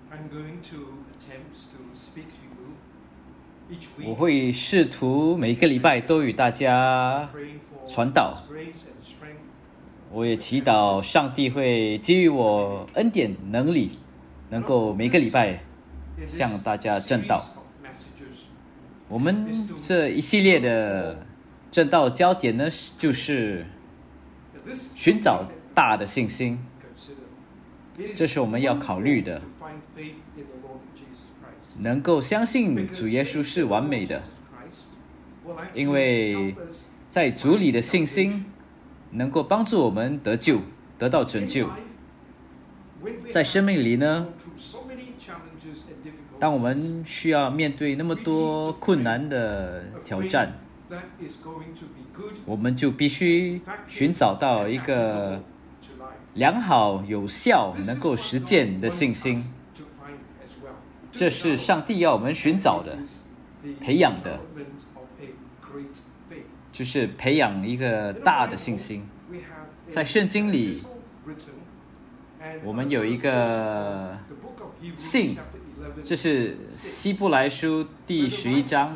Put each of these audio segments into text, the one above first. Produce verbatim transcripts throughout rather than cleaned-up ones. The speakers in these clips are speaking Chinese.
我会试图每个礼拜都与大家传道。我也祈祷上帝会给予我恩典能力，能够每个礼拜向大家证道。我们这一系列的证道焦点呢，就是寻找大的信心，这是我们要考虑的。能够相信主耶稣是完美的，因为在主里的信心能够帮助我们得救，得到拯救。在生命里呢，当我们需要面对那么多困难的挑战，我们就必须寻找到一个良好、有效、能够实践的信心。这是上帝要我们寻找的、培养的，就是培养一个大的信心。在圣经里，我们有一个信，这是希伯来书第十一章。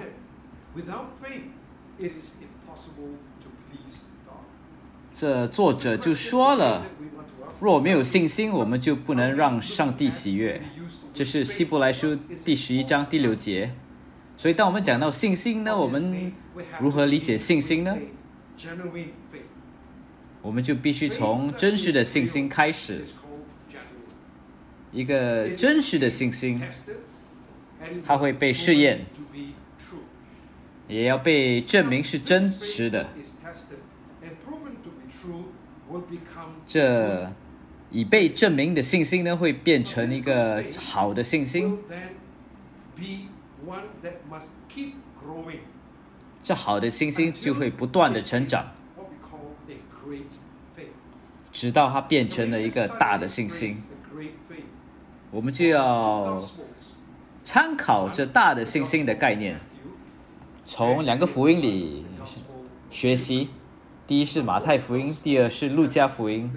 这作者就说了，若没有信心，我们就不能让上帝喜悦。这是希伯来书第十一章第六节。所以当我们讲到信心呢，我们如何理解信心呢？我们就必须从真实的信心开始。一个真实的信心，它会被试验，也要被证明是真实的。这已被证明的信心呢，会变成一个好的信心。这好的信心就会不断的成长，直到它变成了一个大的信心。我们就要参考这大的信心的概念，从两个福音里学习。第一是马太福音，第二是路加福音。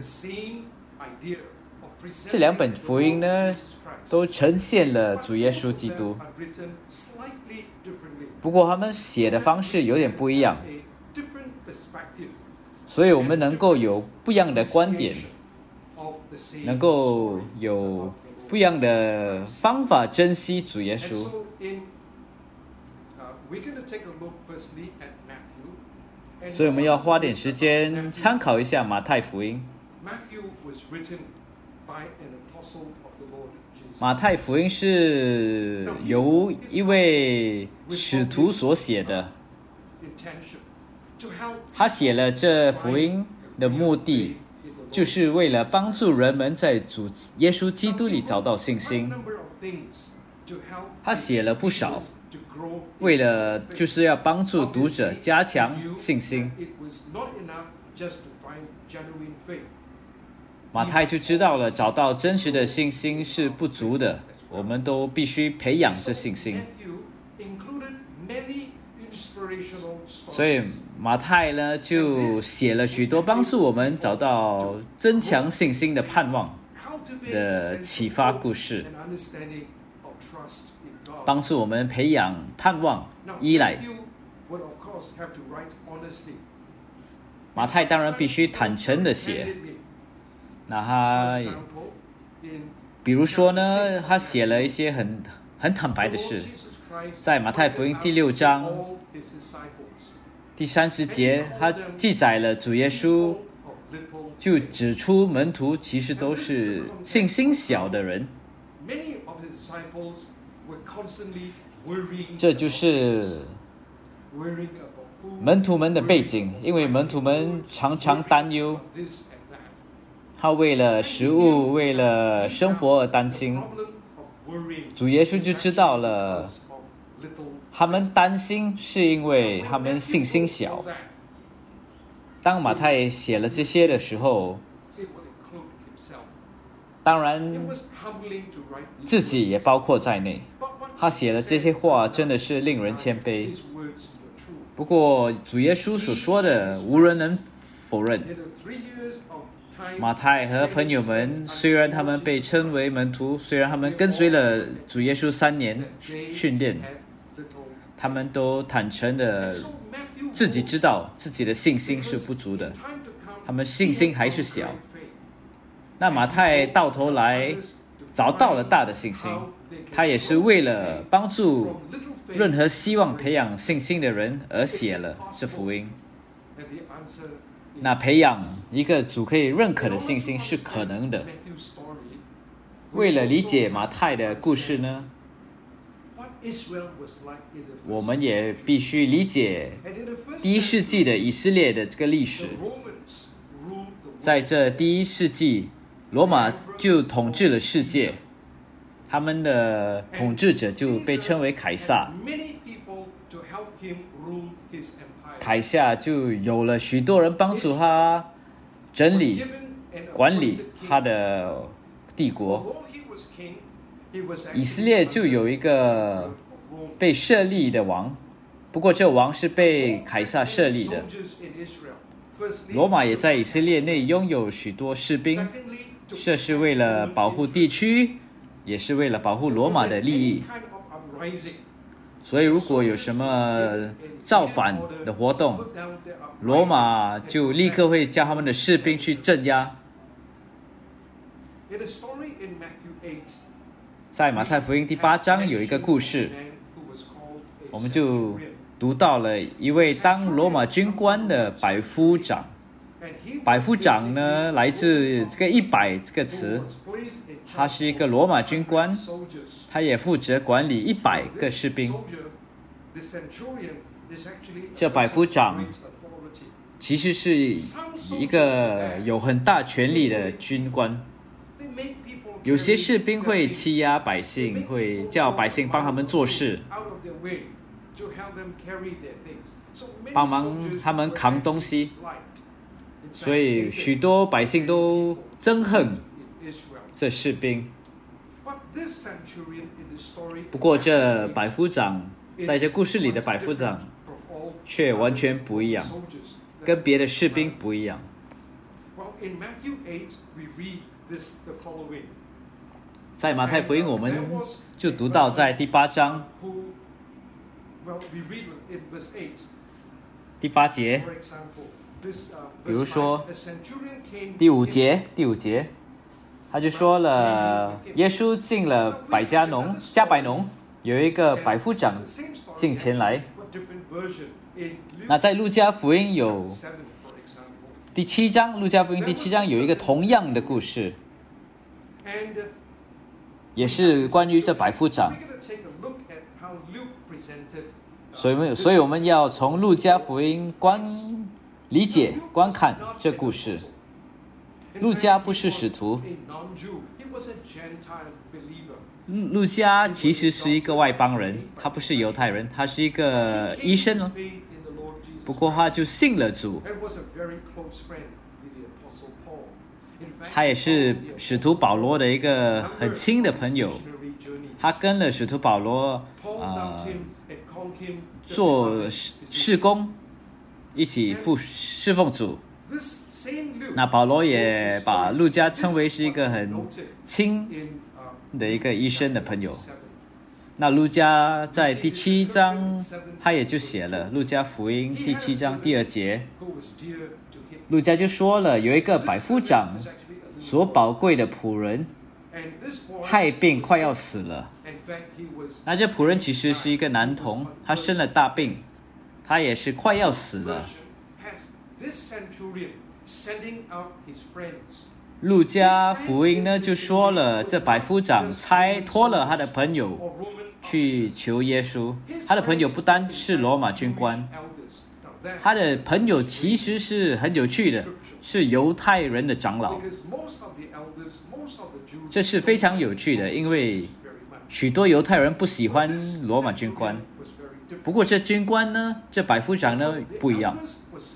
这两本福音呢，都呈现了主耶稣基督，不过他们写的方式有点不一样，所以我们能够有不一样的观点，能够有不一样的方法珍惜主耶稣。所以我们要花点时间参考一下马太福音。马太福音是由一位使徒所写的，他写了这福音的目的，就是为了帮助人们在主耶稣基督里找到信心。他写了不少，为了就是要帮助读者加强信心。马太就知道了，找到真实的信心是不足的，我们都必须培养这信心。所以马太呢，就写了许多帮助我们找到增强信心的盼望的启发故事，帮助我们培养盼望、依赖。马太当然必须坦诚的写，那他，比如说呢，他写了一些很很坦白的事，在马太福音第六章第三十节，他记载了主耶稣就指出门徒其实都是信心小的人。这就是门徒们的背景，因为门徒们常常担忧，他为了食物、为了生活而担心。主耶稣就知道了，他们担心是因为他们信心小。当马太写了这些的时候，当然自己也包括在内。他写的这些话真的是令人谦卑。不过主耶稣所说的无人能否认， 马太和朋友们，虽然他们被称为门徒，虽然他们跟随了主耶稣三年训练，他们都坦诚的自己知道自己的信心是不足的，他们信心还是小。那马太到头来找到了大的信心，他也是为了帮助任何希望培养信心的人而写了这福音。那培养一个主可以认可的信心是可能的。为了理解马太的故事呢，我们也必须理解第一世纪的以色列的这个历史。在这第一世纪，罗马就统治了世界，他们的统治者就被称为凯撒。凯撒就有了许多人帮助他整理、管理他的帝国。以色列就有一个被设立的王，不过这王是被凯撒设立的。罗马也在以色列内拥有许多士兵，这是为了保护地区，也是为了保护罗马的利益。所以如果有什么造反的活动，罗马就立刻会叫他们的士兵去镇压。在马太福音第八章有一个故事，我们就读到了一位当罗马军官的百夫长。百夫长呢，来自这个一百这个词，他是一个罗马军官，他也负责管理一百个士兵。这百夫长其实是一个有很大权力的军官。有些士兵会欺压百姓，会叫百姓帮他们做事，帮忙他们扛东西，所以许多百姓都憎恨这士兵。不过这百夫长，在这故事里的百夫长却完全不一样，跟别的士兵不一样。在马太福音我们就读到在第八章第八节，比如说第五节第五节他就说了，耶稣进了百家农加百农，有一个百夫长进前来。那在路加福音有第七章，路加福音第七章有一个同样的故事，也是关于这百夫长。所以所以我们要从路加福音观理解观看这故事。路加不是使徒，路加其实是一个外邦人，他不是犹太人，他是一个医生哦。不过他就信了主，他也是使徒保罗的一个很亲的朋友，他跟了使徒保罗呃做事工，一起服侍奉主。那保罗也把路加称为是一个很亲的一个医生的朋友。那路加在第七章他也就写了，路加福音第七章第二节，路加就说了，有一个百夫长所宝贵的仆人害病快要死了。那这仆人其实是一个男童，他生了大病，他也是快要死了。路加福音呢就说了，这百夫长差托了他的朋友去求耶稣。他的朋友不单是罗马军官，他的朋友其实是很有趣的，是犹太人的长老。这是非常有趣的，因为许多犹太人不喜欢罗马军官。不过这军官呢，这百夫长呢不一样，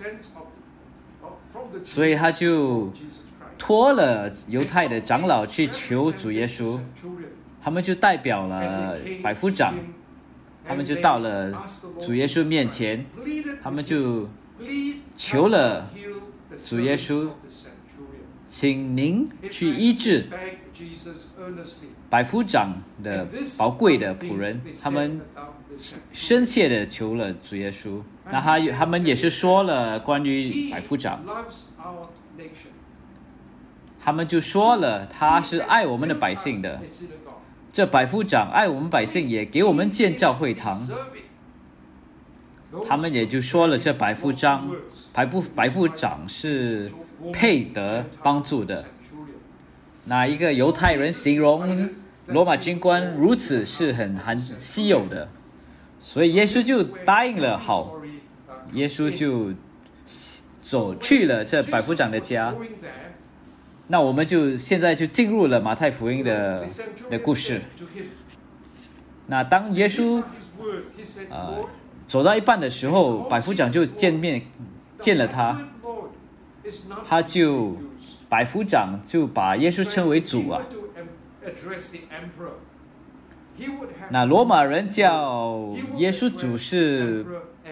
所以他就托了犹太的长老去求主耶稣。他们就代表了百夫长，他们就到了主耶稣面前，他们就求了主耶稣请您去医治百夫长的宝贵的仆人。他们深切的求了主耶稣。那他他们也是说了关于百夫长，他们就说了他是爱我们的百姓的。这百夫长爱我们百姓，也给我们建造会堂。他们也就说了，这百夫长百夫百夫长是配得帮助的。那一个犹太人形容罗马军官如此是很很稀有的，所以耶稣就答应了。好，耶稣就走去了这百夫长的家。那我们就现在就进入了马太福音的的故事。那当耶稣呃走到一半的时候，百夫长就见面见了他，他就百夫长就把耶稣称为主啊。那罗马人叫耶稣主是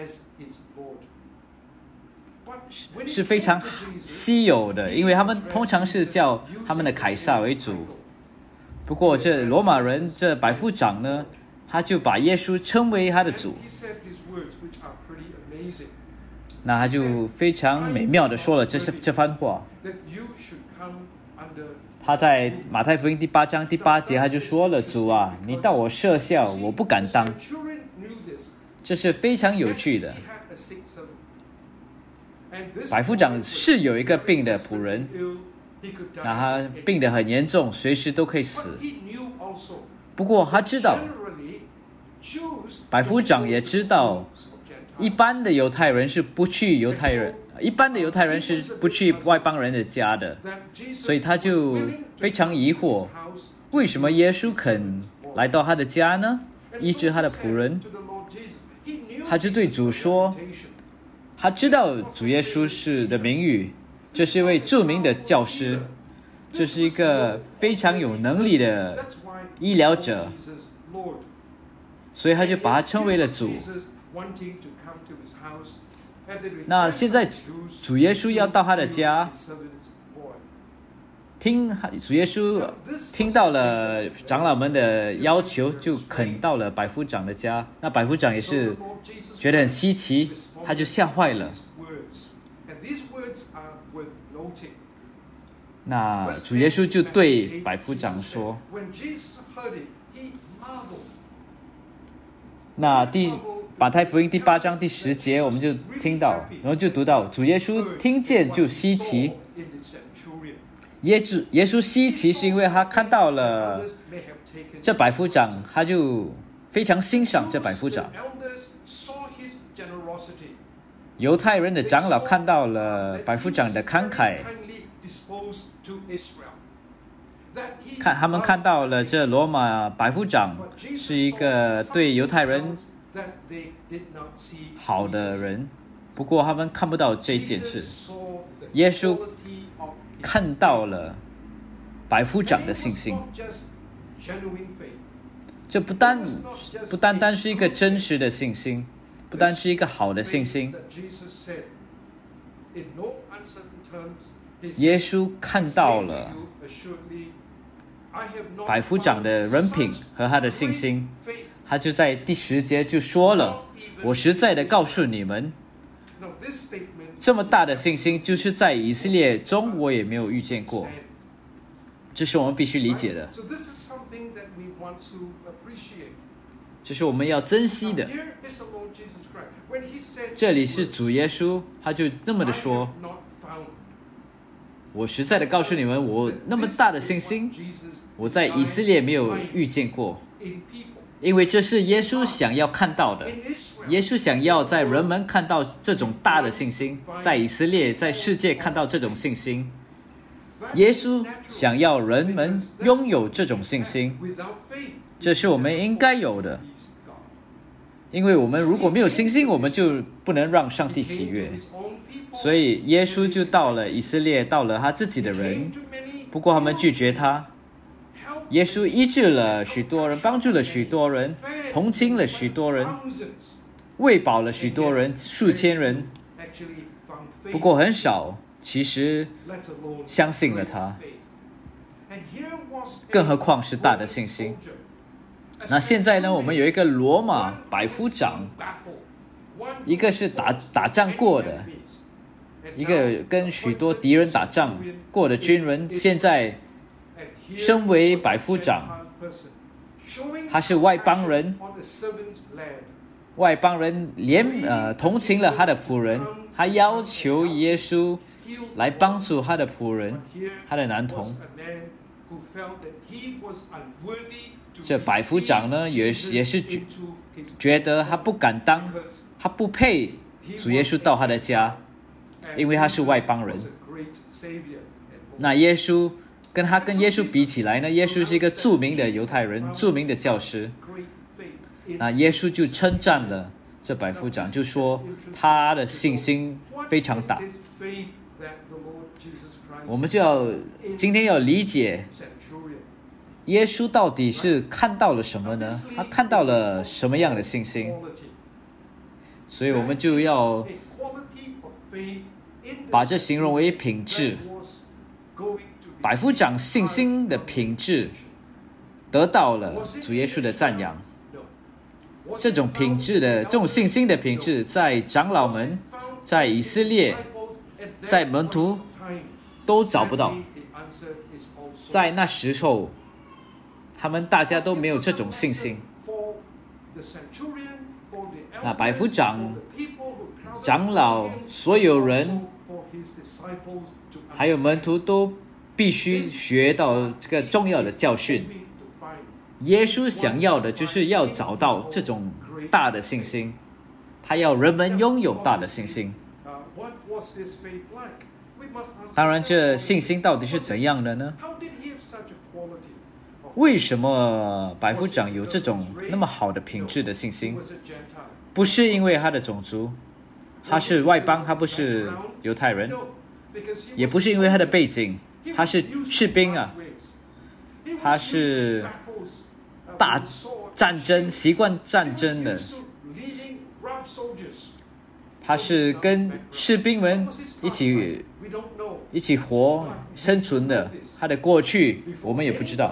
是非常稀有的，因为他们通常是叫他们的凯撒为主。不过这罗马人这百夫长呢，他就把耶稣称为他的主。那他就非常美妙的说了这些这番话。他在马太福音第八章第八节他就说了，主啊，你到我舍下，我不敢当。这是非常有趣的。百夫长是有一个病的仆人，那他病得很严重，随时都可以死。不过他知道，百夫长也知道，一般的犹太人是不去犹太人，一般的犹太人是不去外邦人的家的，所以他就非常疑惑，为什么耶稣肯来到他的家呢？医治他的仆人。他就对主说，他知道主耶稣是的名誉，这是一位著名的教师，这是一个非常有能力的医疗者，所以他就把他称为了主。那现在主耶稣要到他的家，听主耶稣听到了长老们的要求，就肯到了百夫长的家。那百夫长也是觉得很稀奇，他就吓坏了。那主耶稣就对百夫长说，那第马太福音第八章第十节我们就听到，然后就读到主耶稣听见就稀奇。耶稣耶稣稀奇是因为他看到了这百夫长，他就非常欣赏这百夫长。犹太人的长老看到了百夫长的慷慨，看他们看到了这罗马百夫长是一个对犹太人好的人，不过他们看不到这件事。耶稣看到了百夫长的信心，这不单不单单是一个真实的信心，不单是一个好的信心。耶稣看到了百夫长的人品和他的信心，他就在第十节就说了，我实在的告诉你们，这么大的信心就是在以色列中我也没有遇见过。这是我们必须理解的，这是我们要珍惜的。这里是主耶稣，他就这么的说，我实在的告诉你们，我那么大的信心我在以色列没有遇见过。因为这是耶稣想要看到的，耶稣想要在人们看到这种大的信心，在以色列在世界看到这种信心。耶稣想要人们拥有这种信心，这是我们应该有的。因为我们如果没有信心，我们就不能让上帝喜悦。所以耶稣就到了以色列，到了他自己的人，不过他们拒绝他。耶稣医治了许多人，帮助了许多人，同情了许多人，喂饱了许多人，数千人。不过很少其实相信了他，更何况是大的信心。那现在呢，我们有一个罗马百夫长，一个是打打仗过的，一个跟许多敌人打仗过的军人，现在身为百夫长，他是外邦人，外邦人怜呃同情了他的仆人，他要求耶稣来帮助他的仆人，他的男童。这百夫长呢，也也是觉得他不敢当，他不配主耶稣到他的家，因为他是外邦人。那耶稣跟他跟耶稣比起来呢，耶稣是一个著名的犹太人，著名的教师。那耶稣就称赞了这百夫长，就说他的信心非常大。我们就要今天要理解耶稣到底是看到了什么呢？他看到了什么样的信心？所以我们就要把这形容为品质。百夫长信心的品质得到了主耶稣的赞扬。这种品质的这种信心的品质，在长老们、在以色列、在门徒都找不到。在那时候，他们大家都没有这种信心。那百夫长、长老、所有人，还有门徒都必须学到这个重要的教训。耶稣想要的就是要找到这种大的信心，他要人们拥有大的信心。当然，这信心到底是怎样的呢？为什么百夫长有这种那么好的品质的信心？不是因为他的种族，他是外邦，他不是犹太人，也不是因为他的背景，他是士兵啊，他是大战争习惯战争的，他是跟士兵们一起一起活生存的，他的过去我们也不知道。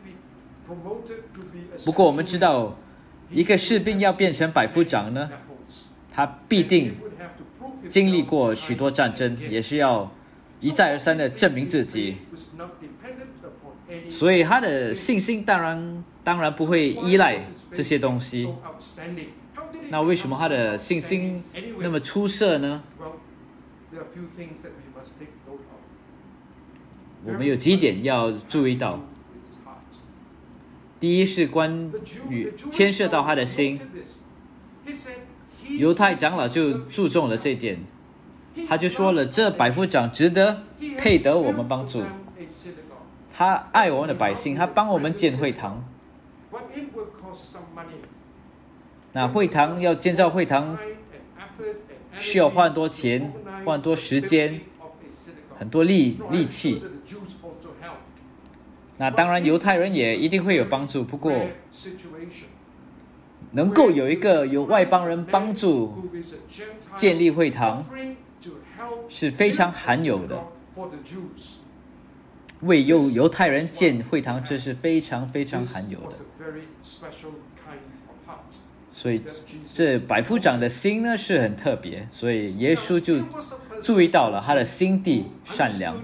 不过我们知道，一个士兵要变成百夫长呢，他必定经历过许多战争，也是要一再而三的证明自己，所以他的信心当然当然不会依赖这些东西。那为什么他的信心那么出色呢？我们有几点要注意到。第一是关于牵涉到他的心，犹太长老就注重了这一点，他就说了，这百夫长值得配得我们帮助，他爱我们的百姓，他帮我们建会堂。那会堂要建造会堂需要花很多钱，花很多时间，很多力力气。那当然犹太人也一定会有帮助，不过能够有一个由外邦人帮助建立会堂是非常罕有的，为犹犹太人建会堂，这是非常非常罕有的。所以这百夫长的心呢是很特别，所以耶稣就注意到了他的心地善良。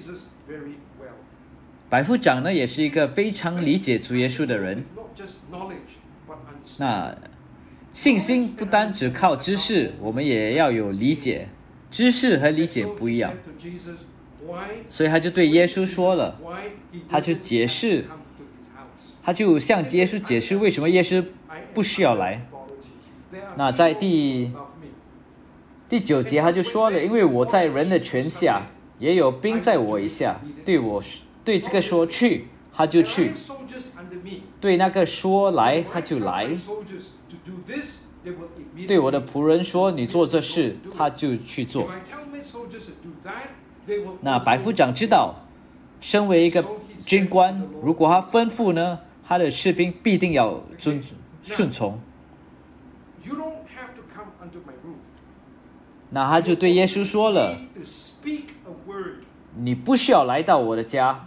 百夫长呢也是一个非常理解主耶稣的人。那信心不单只靠知识，我们也要有理解，知识和理解不一样。所以他就对耶稣说了，他就解释，他就向耶稣解释为什么耶稣不需要来。那在第第九节他就说了，因为我在人的权下，也有兵在我以下，对我对这个说去，他就去；对那个说来，他就来；对我的仆人说你做这事，他就去做。那百夫长知道，身为一个军官，如果他吩咐呢，他的士兵必定要遵顺从。那他就对耶稣说了， 你不需要来到我的家，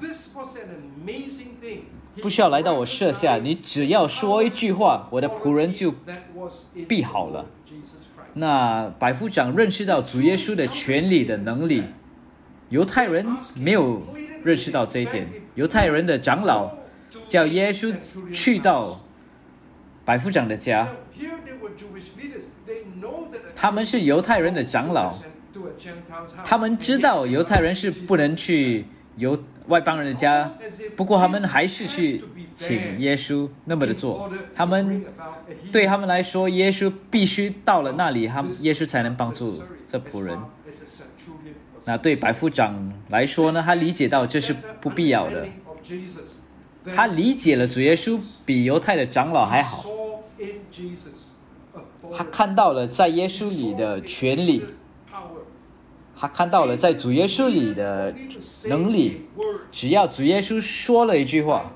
不需要来到我舍下，你只要说一句话，我的仆人就必好了。那百夫长认识到主耶稣的权力的能力，犹太人没有认识到这一点。犹太人的长老叫耶稣去到百夫长的家，他们是犹太人的长老，他们知道犹太人是不能去犹外邦人的家，不过他们还是去请耶稣那么的做。他们对他们来说，耶稣必须到了那里，他们耶稣才能帮助这仆人。那对百夫长来说呢，他理解到这是不必要的，他理解了主耶稣比犹太的长老还好，他看到了在耶稣里的权力，他看到了在主耶稣里的能力，只要主耶稣说了一句话，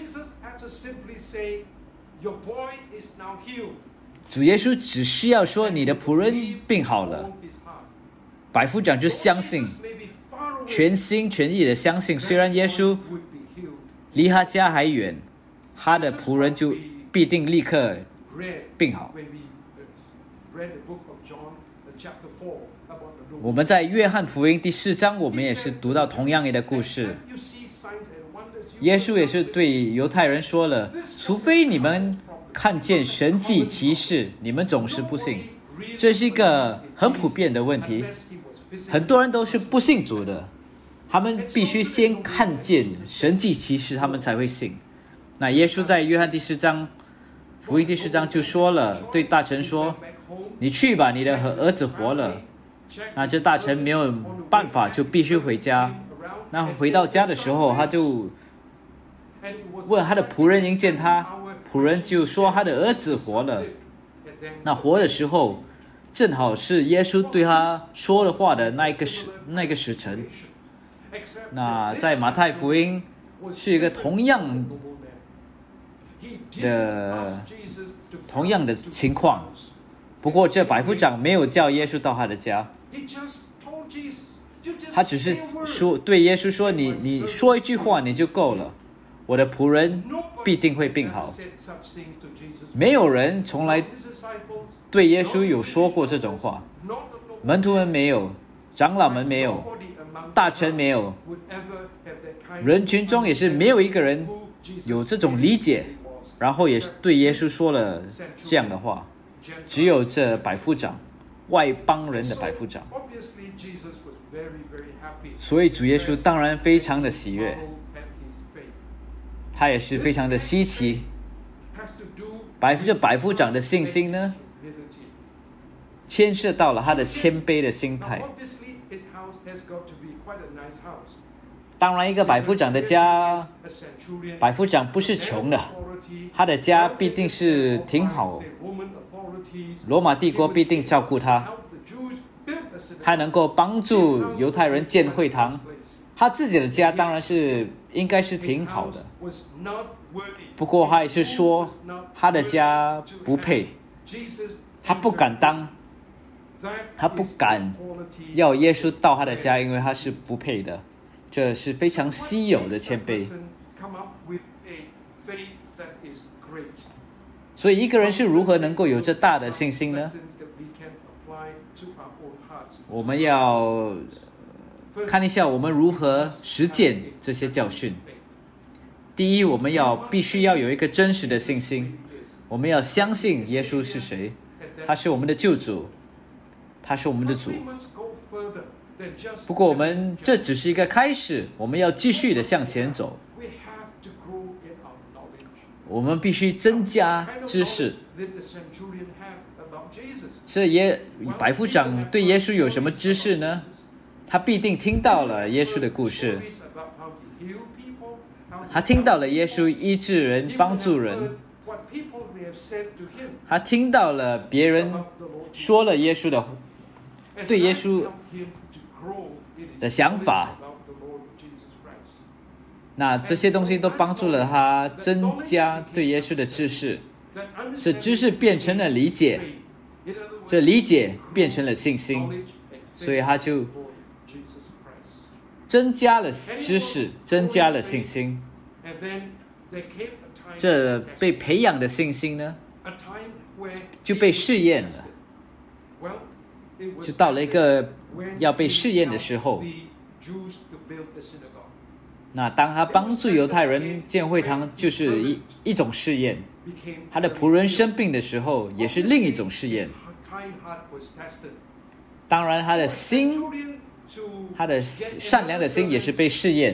主耶稣只需要说你的仆人病好了，百夫长就相信，全心全意的相信，虽然耶稣离他家还远，他的仆人就必定立刻病好。我们在约翰福音第四章，我们也是读到同样的故事。耶稣也是对犹太人说了，除非你们看见神迹奇事，你们总是不信。这是一个很普遍的问题，很多人都是不信主的，他们必须先看见神迹奇事，他们才会信。那耶稣在约翰第四章福音第四章就说了，对大臣说，你去吧，你的儿子活了。那这大臣没有办法，就必须回家。那回到家的时候，他就问他的仆人迎接他，仆人就说他的儿子活了。那活的时候，正好是耶稣对他说的话的那一个时那个时辰。那在马太福音是一个同样的同样的情况，不过这百夫长没有叫耶稣到他的家，他只是说对耶稣说，你你说一句话你就够了，我的仆人必定会病好。没有人从来对耶稣有说过这种话，门徒们没有，长老们没有，大臣没有，人群中也是没有一个人有这种理解，然后也是对耶稣说了这样的话，只有这百夫长，外邦人的百夫长。所以主耶稣当然非常的喜悦，他也是非常的稀奇。百这百夫长的信心呢，牵涉到了他的谦卑的心态。当然一个百夫长的家，百夫长不是穷的，他的家必定是挺好，罗马帝国必定照顾他，他能够帮助犹太人建会堂，他自己的家当然是应该是挺好的，不过他也是说他的家不配，他不敢当，他不敢要耶稣到他的家，因为他是不配的。这是非常稀有的谦卑。所以一个人是如何能够有这大的信心呢？我们要看一下我们如何实践这些教训。第一，我们要必须要有一个真实的信心，我们要相信耶稣是谁，他是我们的救主，他是我们的主。不过我们这只是一个开始，我们要继续的向前走，我们必须增加知识。这耶百夫长对耶稣有什么知识呢？他必定听到了耶稣的故事，他听到了耶稣医治人帮助人，他听到了别人说了耶稣的对耶稣的想法，那这些东西都帮助了他增加对耶稣的知识，这知识变成了理解，这理解变成了信心，所以他就增加了知识，增加了信心。这被培养的信心呢，就被试验了。就到了一个要被试验的时候，那当他帮助犹太人建会堂，就是一一种试验；他的仆人生病的时候，也是另一种试验。当然，他的心，他的善良的心也是被试验。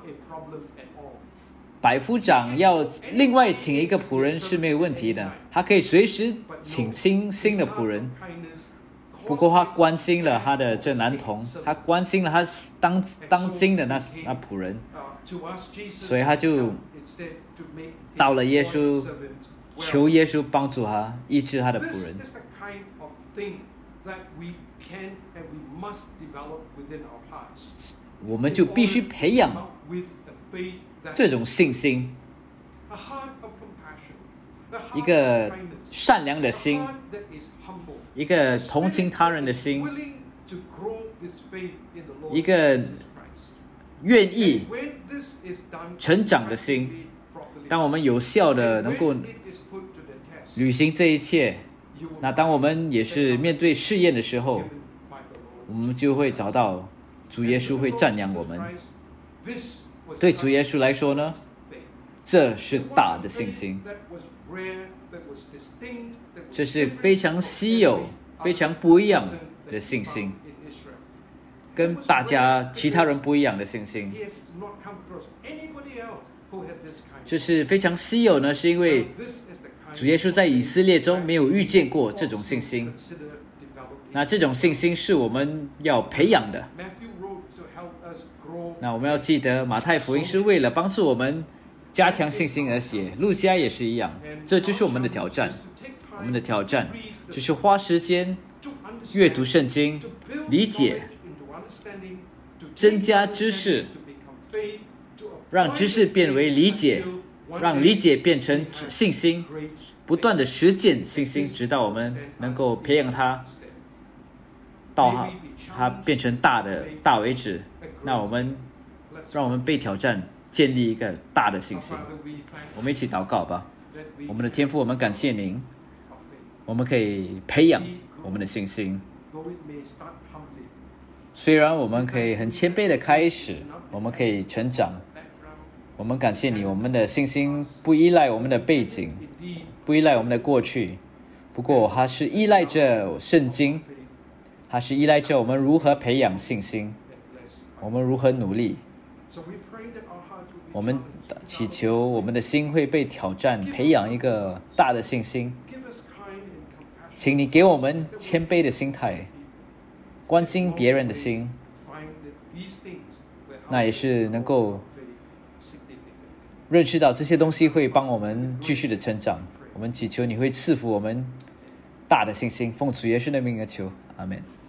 百夫长要另外请一个仆人是没有问题的，他可以随时请新新的仆人。不过他关心了他的这男童，他关心了他当当今的那那仆人，所以他就到了耶稣，求耶稣帮助他医治他的仆人。我们就必须培养这种信心，一个善良的心，一个同情他人的心，一个愿意成长的心。当我们有效的能够履行这一切，那当我们也是面对试验的时候，我们就会找到主耶稣会赞扬我们。对主耶稣来说呢，这是大的信心，这是非常稀有、非常不一样的信心，跟大家其他人不一样的信心。这是非常稀有呢，是因为主耶稣在以色列中没有遇见过这种信心。那这种信心是我们要培养的。那我们要记得，马太福音是为了帮助我们加强信心而写，路加也是一样。这就是我们的挑战。我们的挑战就是花时间阅读圣经，理解，增加知识，让知识变为理解，让理解变成信心，不断的实践信心，直到我们能够培养它到它它变成大的大为止。那我们让我们被挑战建立一个大的信心。我们一起祷告吧。我们的天父，我们感谢您，我们可以培养我们的信心。虽然我们可以很谦卑的开始，我们可以成长，我们感谢你，我们的信心不依赖我们的背景，不依赖我们的过去，不过它是依赖着圣经，它是依赖着我们如何培养信心，我们如何努力。我们祈求我们的心会被挑战，培养一个大的信心。请你给我们谦卑的心态，关心别人的心，那也是能够认识到这些东西会帮我们继续的成长。我们祈求你会赐福我们大的信心，奉主耶稣的名而求，阿们。